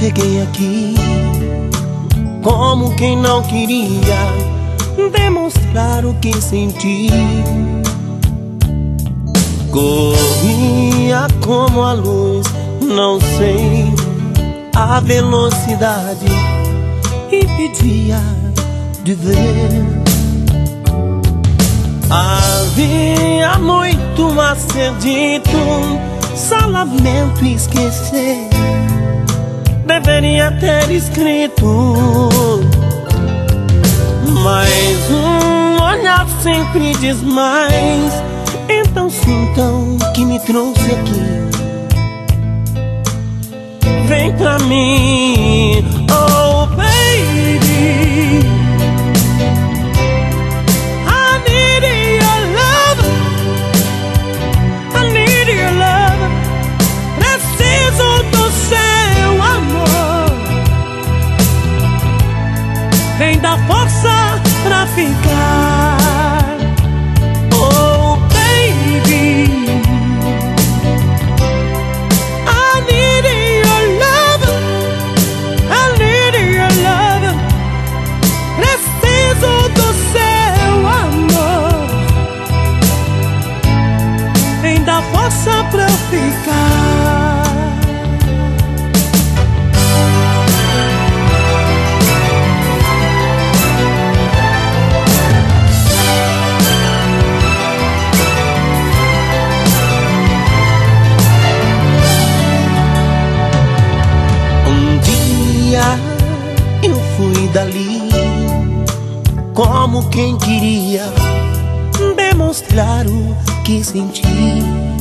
cheguei aqui como quem não queria demonstrar o que senti. Corria como a luz, não sei a velocidade, e pedia de ver. Havia muito a ser dito, só lamento esquecer. Deveria ter escrito, mas um olhar sempre diz mais. Então sintam que me trouxe aqui. Vem pra mim, oh baby, I need your love, I need your love. Preciso do seu amor. Vem dar força pra ficar, oh baby, I need your love, I need your love. Preciso do seu amor. Vem dar força pra eu ficar. Eu fui dali como quem queria demonstrar o que senti.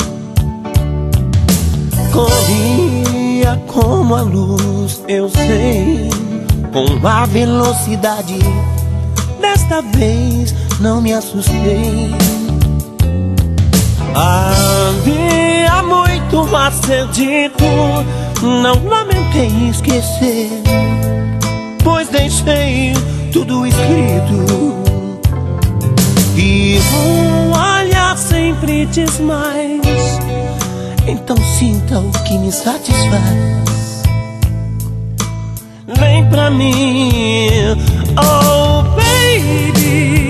Corria como a luz, eu sei, com a velocidade. Desta vez não me assustei. Havia muito a ser dito, não lamentei esquecer, pois deixei tudo escrito. E um olhar sempre diz mais. Então sinta o que me satisfaz. Vem pra mim, oh baby,